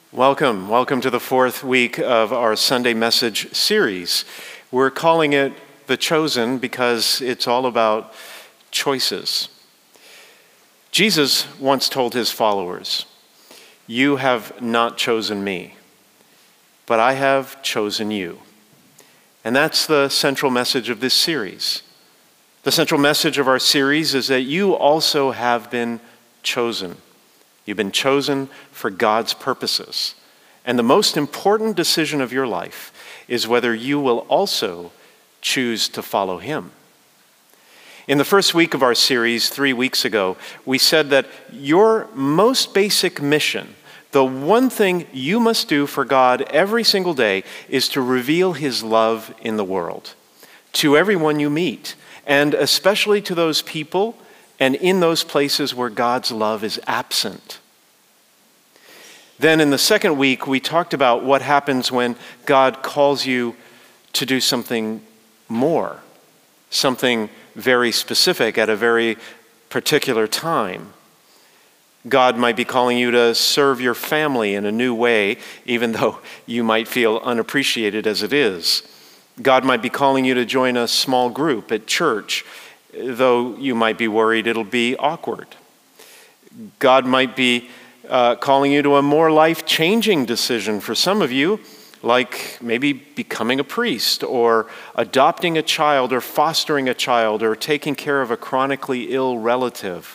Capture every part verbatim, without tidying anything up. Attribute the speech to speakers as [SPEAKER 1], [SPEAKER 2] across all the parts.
[SPEAKER 1] Welcome. Welcome to the fourth week of our Sunday Message series. We're calling it The Chosen because it's all about choices. Jesus once told his followers, "You have not chosen me, but I have chosen you." And that's the central message of this series. The central message of our series is that you also have been chosen. You've been chosen for God's purposes. And the most important decision of your life is whether you will also choose to follow him. In the first week of our series, three weeks ago, we said that your most basic mission, the one thing you must do for God every single day, is to reveal his love in the world, to everyone you meet, and especially to those people and in those places where God's love is absent. Then in the second week, we talked about what happens when God calls you to do something more, something very specific at a very particular time. God might be calling you to serve your family in a new way, even though you might feel unappreciated as it is. God might be calling you to join a small group at church, though you might be worried it'll be awkward. God might be uh, calling you to a more life-changing decision for some of you, like maybe becoming a priest or adopting a child or fostering a child or taking care of a chronically ill relative.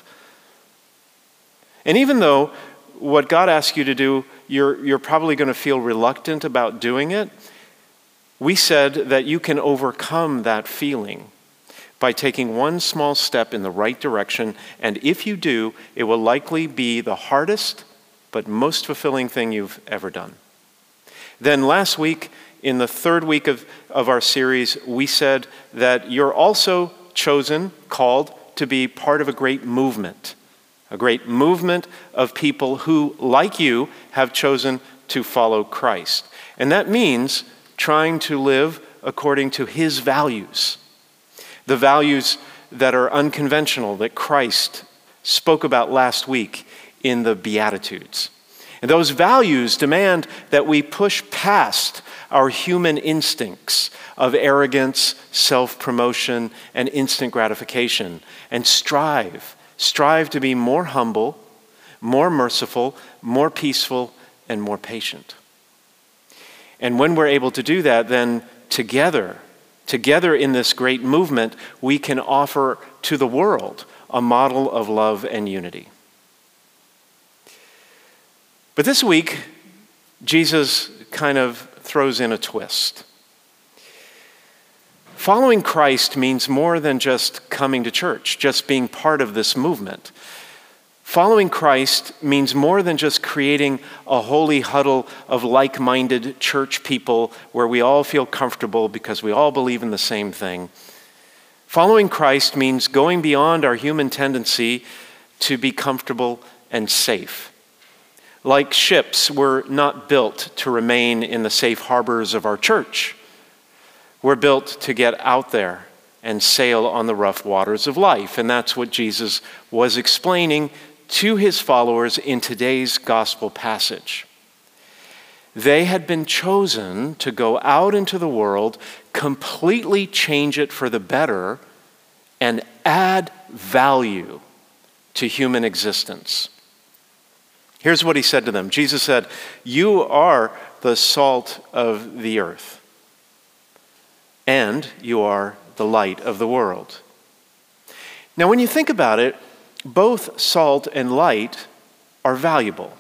[SPEAKER 1] And even though what God asks you to do, you're, you're probably going to feel reluctant about doing it, we said that you can overcome that feeling by taking one small step in the right direction, and if you do, it will likely be the hardest but most fulfilling thing you've ever done. Then last week, in the third week of, of our series, we said that you're also chosen, called to be part of a great movement, a great movement of people who, like you, have chosen to follow Christ. And that means trying to live according to his values. The values that are unconventional, that Christ spoke about last week in the Beatitudes. And those values demand that we push past our human instincts of arrogance, self-promotion, and instant gratification, and strive, strive to be more humble, more merciful, more peaceful, and more patient. And when we're able to do that, then together, Together in this great movement, we can offer to the world a model of love and unity. But this week, Jesus kind of throws in a twist. Following Christ means more than just coming to church, just being part of this movement. Following Christ means more than just creating a holy huddle of like-minded church people where we all feel comfortable because we all believe in the same thing. Following Christ means going beyond our human tendency to be comfortable and safe. Like ships, we're not built to remain in the safe harbors of our church. We're built to get out there and sail on the rough waters of life. And that's what Jesus was explaining to his followers in today's gospel passage. They had been chosen to go out into the world, completely change it for the better, and add value to human existence. Here's what he said to them. Jesus said, "You are the salt of the earth, and you are the light of the world." Now, when you think about it, both salt and light are valuable.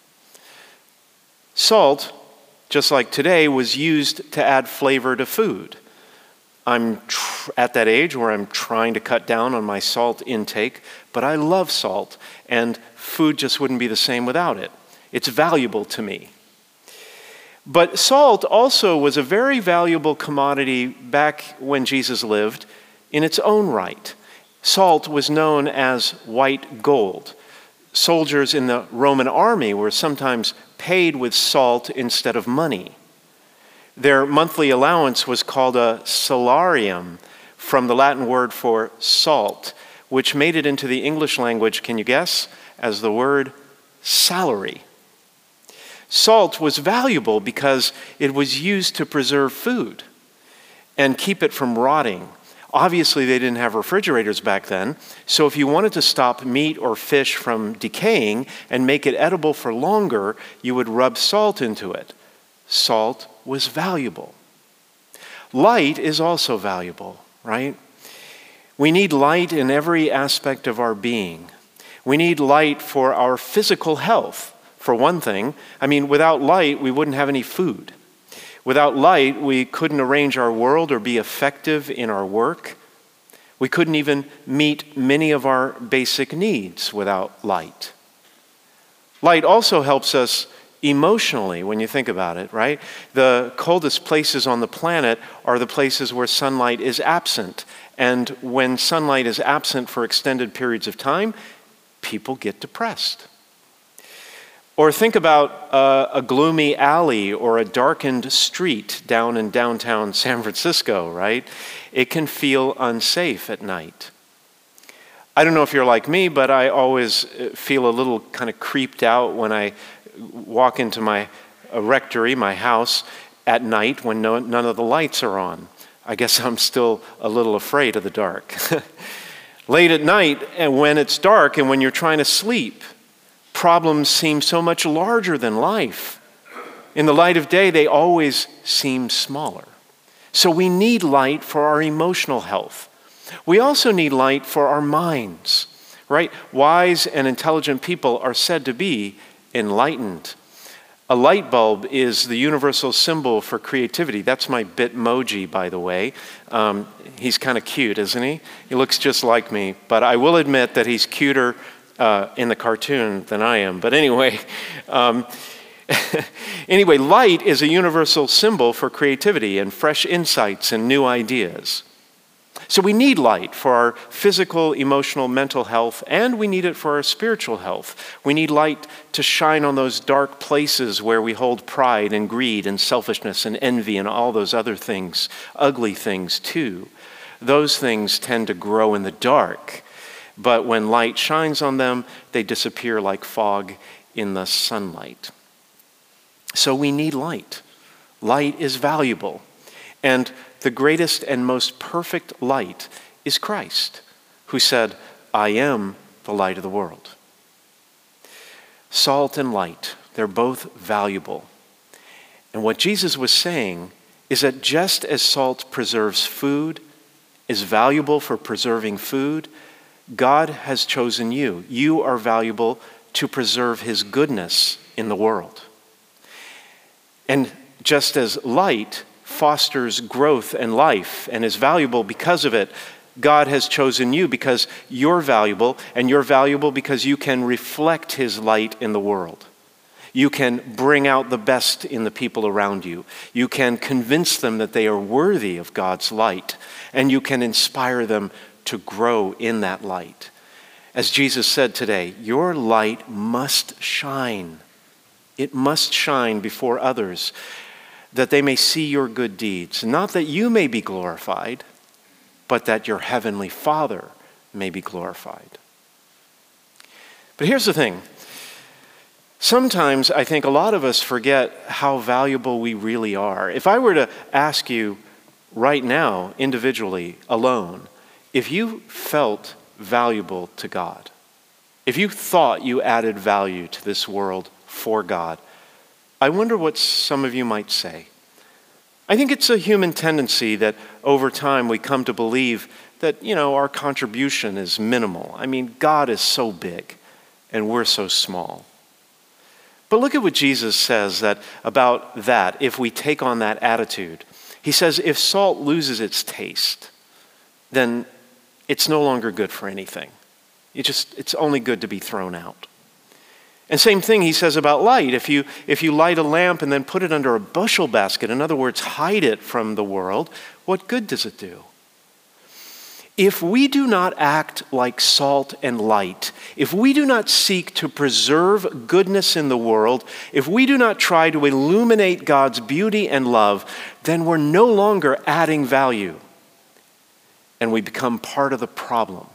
[SPEAKER 1] Salt, just like today, was used to add flavor to food. I'm tr- at that age where I'm trying to cut down on my salt intake, but I love salt, and food just wouldn't be the same without it. It's valuable to me. But salt also was a very valuable commodity back when Jesus lived in its own right. Salt was known as white gold. Soldiers in the Roman army were sometimes paid with salt instead of money. Their monthly allowance was called a salarium, from the Latin word for salt, which made it into the English language, can you guess, as the word salary. Salt was valuable because it was used to preserve food and keep it from rotting. Obviously, they didn't have refrigerators back then, so if you wanted to stop meat or fish from decaying and make it edible for longer, you would rub salt into it. Salt was valuable. Light is also valuable, right? We need light in every aspect of our being. We need light for our physical health, for one thing. I mean, without light, we wouldn't have any food. Without light, we couldn't arrange our world or be effective in our work. We couldn't even meet many of our basic needs without light. Light also helps us emotionally, when you think about it, right? The coldest places on the planet are the places where sunlight is absent. And when sunlight is absent for extended periods of time, people get depressed. Or think about uh, a gloomy alley or a darkened street down in downtown San Francisco, right? It can feel unsafe at night. I don't know if you're like me, but I always feel a little kind of creeped out when I walk into my uh, rectory, my house, at night when no, none of the lights are on. I guess I'm still a little afraid of the dark. Late at night, and when it's dark and when you're trying to sleep, problems seem so much larger than life. In the light of day, they always seem smaller. So we need light for our emotional health. We also need light for our minds, right? Wise and intelligent people are said to be enlightened. A light bulb is the universal symbol for creativity. That's my Bitmoji, by the way. Um, he's kind of cute, isn't he? He looks just like me, but I will admit that he's cuter Uh, in the cartoon than I am. But anyway, um, anyway, light is a universal symbol for creativity and fresh insights and new ideas. So we need light for our physical, emotional, mental health, and we need it for our spiritual health. We need light to shine on those dark places where we hold pride and greed and selfishness and envy and all those other things, ugly things too. Those things tend to grow in the dark. But when light shines on them, they disappear like fog in the sunlight. So we need light. Light is valuable. And the greatest and most perfect light is Christ, who said, "I am the light of the world." Salt and light, they're both valuable. And what Jesus was saying is that just as salt preserves food, is valuable for preserving food, God has chosen you. You are valuable to preserve his goodness in the world. And just as light fosters growth and life and is valuable because of it, God has chosen you because you're valuable, and you're valuable because you can reflect his light in the world. You can bring out the best in the people around you. You can convince them that they are worthy of God's light, and you can inspire them to grow in that light. As Jesus said today, your light must shine. It must shine before others, that they may see your good deeds. Not that you may be glorified, but that your heavenly Father may be glorified. But here's the thing. Sometimes I think a lot of us forget how valuable we really are. If I were to ask you right now, individually, alone, if you felt valuable to God, if you thought you added value to this world for God, I wonder what some of you might say. I think it's a human tendency that over time we come to believe that, you know, our contribution is minimal. I mean, God is so big and we're so small. But look at what Jesus says that about that if we take on that attitude. He says if salt loses its taste, then it's no longer good for anything. It just, it's only good to be thrown out. And same thing he says about light. If you, if you light a lamp and then put it under a bushel basket, in other words, hide it from the world, what good does it do? If we do not act like salt and light, if we do not seek to preserve goodness in the world, if we do not try to illuminate God's beauty and love, then we're no longer adding value. And we become part of the problem.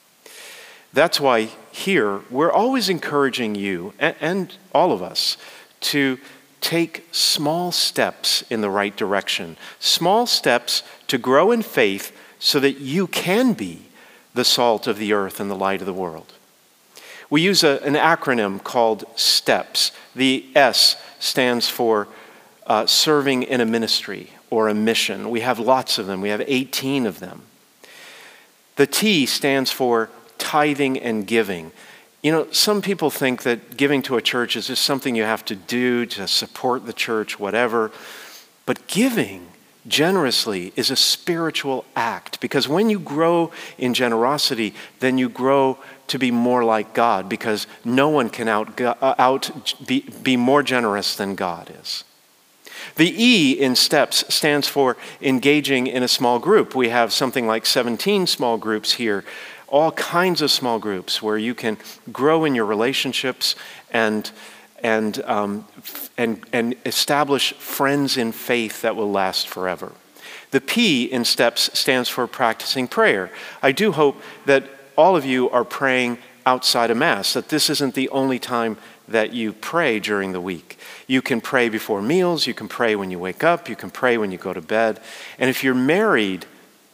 [SPEAKER 1] That's why here we're always encouraging you and, and all of us to take small steps in the right direction, small steps to grow in faith so that you can be the salt of the earth and the light of the world. We use a, an acronym called STEPS. The S stands for uh, serving in a ministry or a mission. We have lots of them. We have eighteen of them. The T stands for tithing and giving. You know, some people think that giving to a church is just something you have to do to support the church, whatever. But giving generously is a spiritual act, because when you grow in generosity, then you grow to be more like God, because no one can out, out be, be more generous than God is. The E in STEPS stands for engaging in a small group. We have something like seventeen small groups here, all kinds of small groups where you can grow in your relationships and and um, and and establish friends in faith that will last forever. The P in STEPS stands for practicing prayer. I do hope that all of you are praying outside of Mass, that this isn't the only time that you pray during the week. You can pray before meals, you can pray when you wake up, you can pray when you go to bed. And if you're married,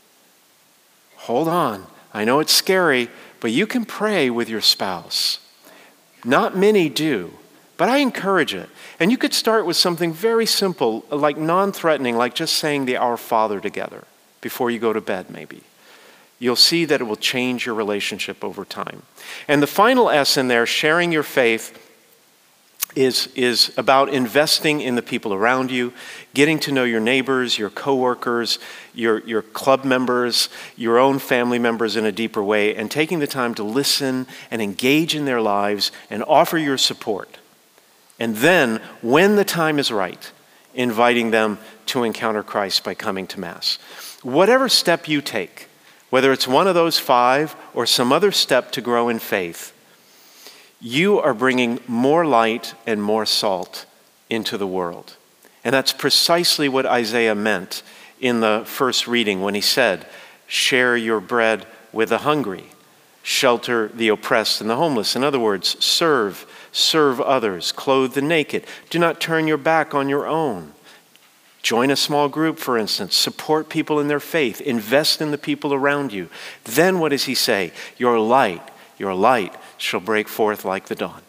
[SPEAKER 1] hold on. I know it's scary, but you can pray with your spouse. Not many do, but I encourage it. And you could start with something very simple, like non-threatening, like just saying the Our Father together before you go to bed, maybe. You'll see that it will change your relationship over time. And the final S in there, sharing your faith, is, is about investing in the people around you, getting to know your neighbors, your coworkers, your, your club members, your own family members in a deeper way, and taking the time to listen and engage in their lives and offer your support. And then, when the time is right, inviting them to encounter Christ by coming to Mass. Whatever step you take, whether it's one of those five or some other step to grow in faith, you are bringing more light and more salt into the world. And that's precisely what Isaiah meant in the first reading when he said, share your bread with the hungry, shelter the oppressed and the homeless. In other words, serve, serve others, clothe the naked. Do not turn your back on your own. Join a small group, for instance. Support people in their faith. Invest in the people around you. Then what does he say? Your light, your light shall break forth like the dawn.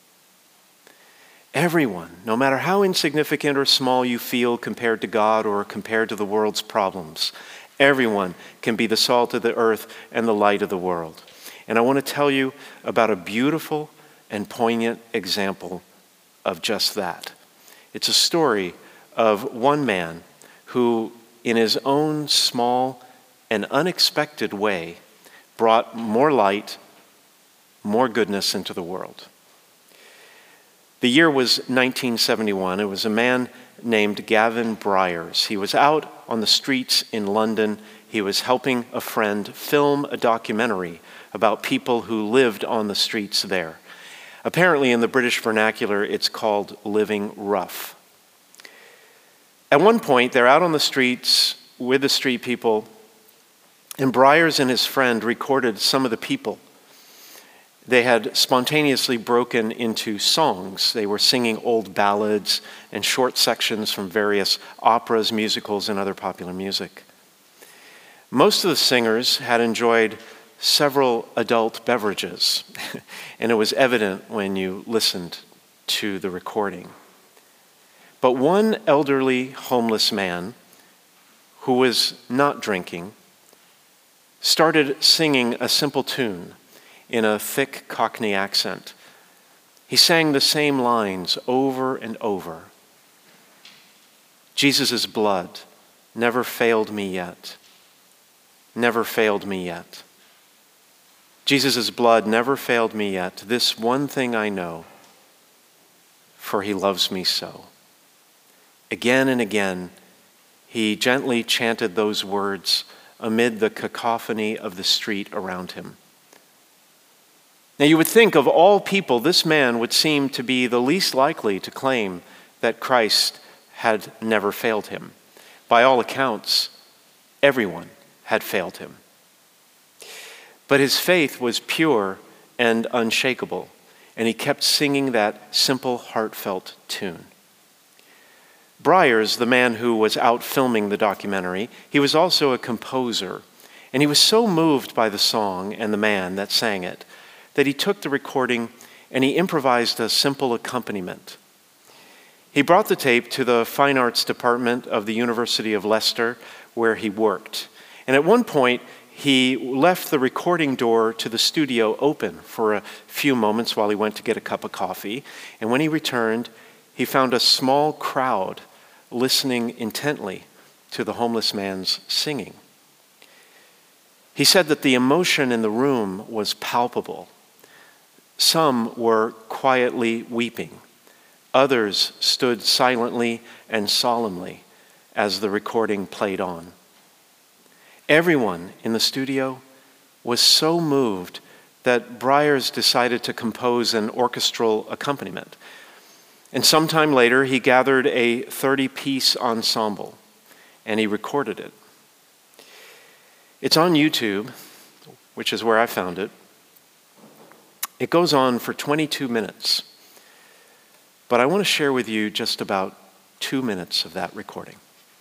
[SPEAKER 1] Everyone, no matter how insignificant or small you feel compared to God or compared to the world's problems, everyone can be the salt of the earth and the light of the world. And I want to tell you about a beautiful and poignant example of just that. It's a story of one man who, in his own small and unexpected way, brought more light, more goodness into the world. The year was nineteen seventy-one. It was a man named Gavin Bryars. He was out on the streets in London. He was helping a friend film a documentary about people who lived on the streets there. Apparently, in the British vernacular, it's called living rough. At one point, they're out on the streets with the street people, and Bryars and his friend recorded some of the people. They had spontaneously broken into songs. They were singing old ballads and short sections from various operas, musicals, and other popular music. Most of the singers had enjoyed several adult beverages, and it was evident when you listened to the recording. But one elderly homeless man who was not drinking started singing a simple tune in a thick Cockney accent. He sang the same lines over and over. Jesus' blood never failed me yet, never failed me yet. Jesus' blood never failed me yet. This one thing I know, for he loves me so. Again and again, he gently chanted those words amid the cacophony of the street around him. Now you would think of all people, this man would seem to be the least likely to claim that Christ had never failed him. By all accounts, everyone had failed him. But his faith was pure and unshakable. and he kept singing that simple, heartfelt tune. Briers, the man who was out filming the documentary, he was also a composer, and he was so moved by the song and the man that sang it that he took the recording and he improvised a simple accompaniment. He brought the tape to the Fine Arts Department of the University of Leicester, where he worked. And at one point, he left the recording door to the studio open for a few moments while he went to get a cup of coffee. And when he returned, he found a small crowd listening intently to the homeless man's singing. He said that the emotion in the room was palpable. Some were quietly weeping. Others stood silently and solemnly as the recording played on. Everyone in the studio was so moved that Briers decided to compose an orchestral accompaniment. And sometime later, he gathered a thirty-piece ensemble, and he recorded it. It's on YouTube, which is where I found it. It goes on for twenty-two minutes, but I want to share with you just about two minutes of that recording.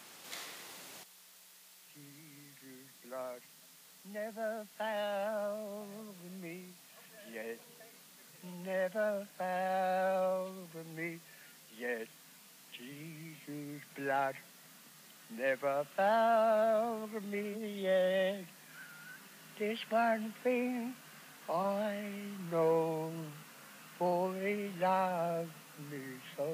[SPEAKER 2] Jesus' blood never found me yet, never found me yet. Jesus' blood never found me yet. This one thing I know, for he loved me so.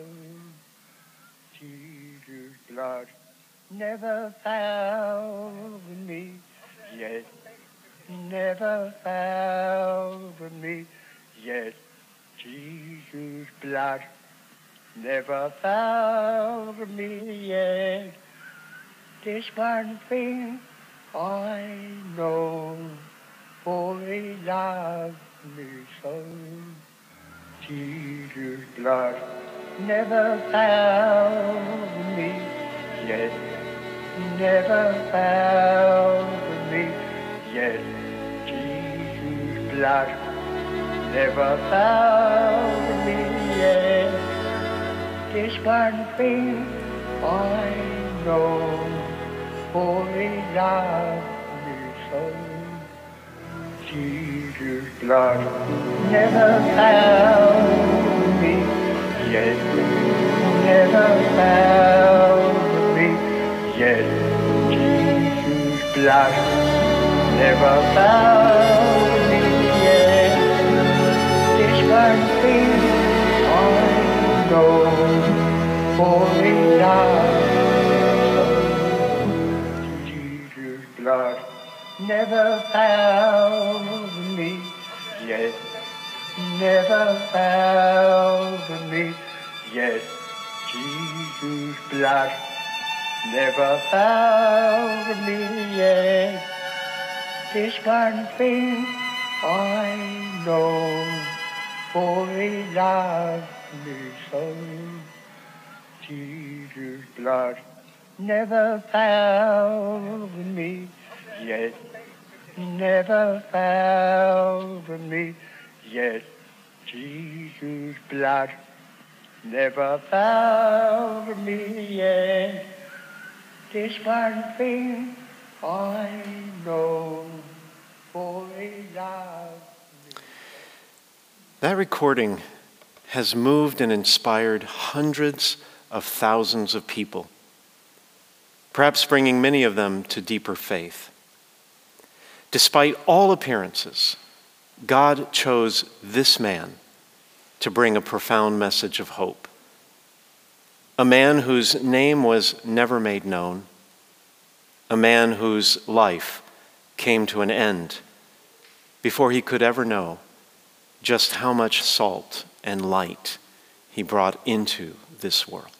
[SPEAKER 2] Jesus' blood never found me yet, never found me yet. Jesus' blood never found me yet. This one thing I know, for he loved me so. Jesus' blood never found me yet, never found me yet. Jesus' blood never found me yet. This one thing I know, for he loved me so. Jesus' blood never found me yet, never found me yet. Jesus' blood never found me yet. This one thing I know, for he loved me so. Jesus' blood never found me yet, never found me yet. Jesus' blood never found me yet. This one thing I know, for he loved me so. Jesus' blood never found me yet, never found me yet. Jesus' blood never found me yet. This one thing I know, for he loved me.
[SPEAKER 1] That recording has moved and inspired hundreds of thousands of people, perhaps bringing many of them to deeper faith. Despite all appearances, God chose this man to bring a profound message of hope. A man whose name was never made known, a man whose life came to an end before he could ever know just how much salt and light he brought into this world.